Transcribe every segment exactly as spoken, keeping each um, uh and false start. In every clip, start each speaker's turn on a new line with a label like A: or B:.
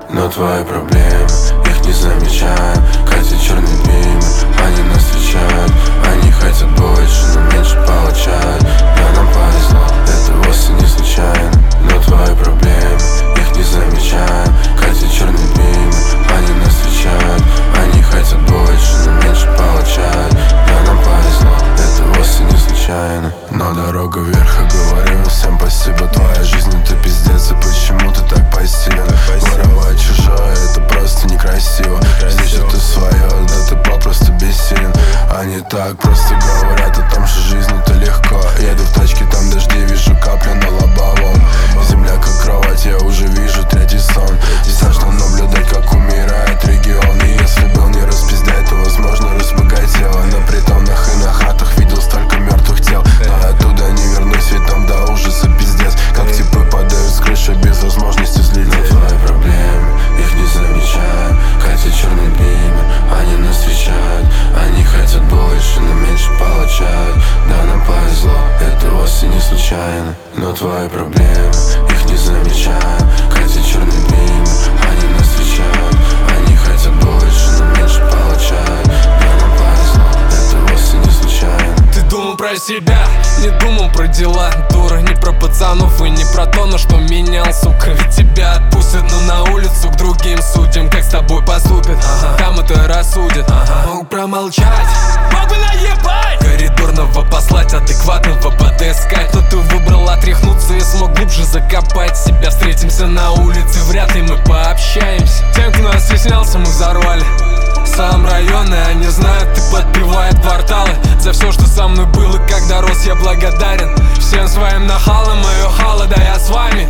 A: но твои проблемы, их не замечаем. Катят черный бим, они нас встречают. Они хотят больше, но меньше получают. Да, нам повезло, это вовсе не случайно. Но твои проблемы, их не замечаем. Катят черный бим, они нас встречают. Они хотят больше, но меньше получают. Да, нам повезло, это вовсе не случайно. Но дорога вверх, и говорю всем спасибо. Твоя жизнь это пиздец, и почему ты так пассивен? Воровать чужое, это просто некрасиво. Здесь что ты свое, да ты попросту бессилен. Они так просто говорят о том, что жизнь это легко. Еду в тачке, там дожди, вижу капли на лобовом. Земля как кровать, я уже вижу третий сон. И страшно наблюдать, как умирает регион. И если был не распиздять, то возможно разбогать тело. На притонах и на хатах видел столько мертвых тел. Но оттуда не вернусь, ведь там до ужаса пиздец. Как типы падают с крыши без возможности слететь. Но твои проблемы, их не замечаем. Катят черный бимер, они нас встречают. Они хотят больше, но меньше получают. Да, нам повезло, это вовсе не случайно. Но твои проблемы, их не замечаем. Катят черный бимер, они нас встречают. Они хотят больше, но меньше получают. Да, нам повезло, это вовсе не случайно.
B: Ты думал про себя, не думал про дела. Дура, не про пацанов и не про то, на что менял, сука. Ведь тебя отпустят, но на улицу к другим судьям. Как с тобой поступят, ага. Там это рассудят, ага. Мог промолчать, мог бы наебать. Коридорного послать, адекватного подыскать. Но ты выбрал отряхнуться и смог глубже закопать себя. Встретимся на улице, вряд ли мы пообщаемся. Тем, кто нас стеснялся, мы взорвали сам район, и они знают, ты подбивает кварталы. За все, что со мной было, когда рос, я благодарен. Всем своим нахалам, мое хало, да я с вами.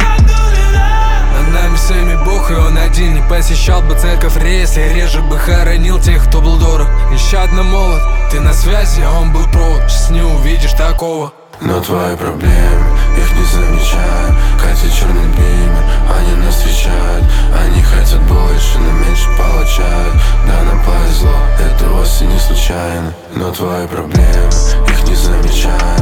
B: Над нами всеми Бог, и он один. Не посещал бы церковь, если реже бы хоронил тех, кто был дорог. Нещадно молод, ты на связи, а он был провод. Сейчас не увидишь такого.
A: Но твои проблемы, их не замечаем. Катят черный бимер, они нас встречают. Они хотят больше, но меньше получают. Да, нам повезло, это вовсе не случайно. Но твои проблемы, их не замечаем.